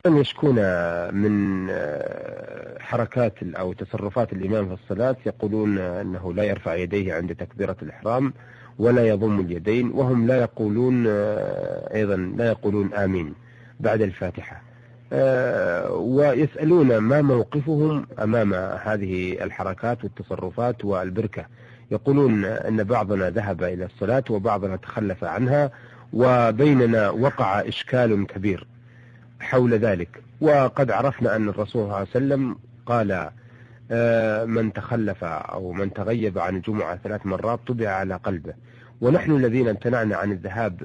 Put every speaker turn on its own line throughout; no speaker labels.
أن يشكون من حركات أو تصرفات الإمام في الصلاة، يقولون أنه لا يرفع يديه عند تكبيرة الإحرام ولا يضم اليدين، وهم لا يقولون أيضا لا يقولون آمين بعد الفاتحة، ويسألون ما موقفهم أمام هذه الحركات والتصرفات والبركة. يقولون أن بعضنا ذهب إلى الصلاة وبعضنا تخلف عنها، وبيننا وقع إشكال كبير حول ذلك. وقد عرفنا أن الرسول صلى الله عليه وسلم قال من تخلف أو من تغيب عن الجمعة 3 مرات طبع على قلبه. ونحن الذين امتنعنا عن الذهاب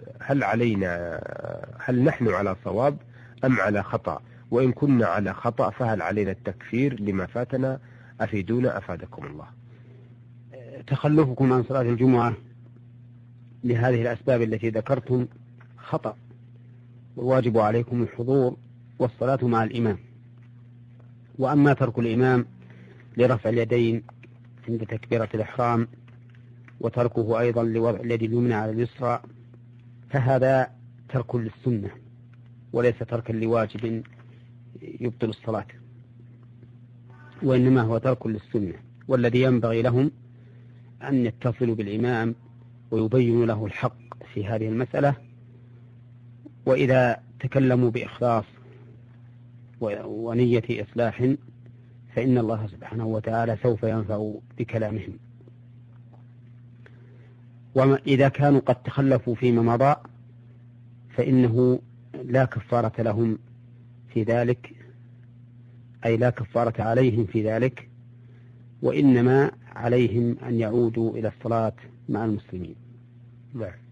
هل نحن على صواب أم على خطأ؟ وإن كنا على خطأ فهل علينا التكفير لما فاتنا؟ أفيدونا أفادكم الله.
تخلفكم عن صلاة الجمعة لهذه الأسباب التي ذكرتم خطأ، والواجب عليكم الحضور والصلاة مع الإمام. وأما ترك الإمام لرفع اليدين عند تكبيرة الإحرام وتركه أيضا لوضع اليد اليمنى على اليسرى فهذا ترك للسنة وليس تركا لواجب يبطل الصلاة، وإنما هو ترك للسنة. والذي ينبغي لهم أن يتصلوا بالإمام ويبينوا له الحق في هذه المسألة، وإذا تكلموا بإخلاص ونية إصلاح فإن الله سبحانه وتعالى سوف ينفع بكلامهم. وإذا كانوا قد تخلفوا فيما مضى فإنه لا كفارة لهم في ذلك، أي لا كفارة عليهم في ذلك، وإنما عليهم أن يعودوا إلى الصلاة مع المسلمين.
نعم.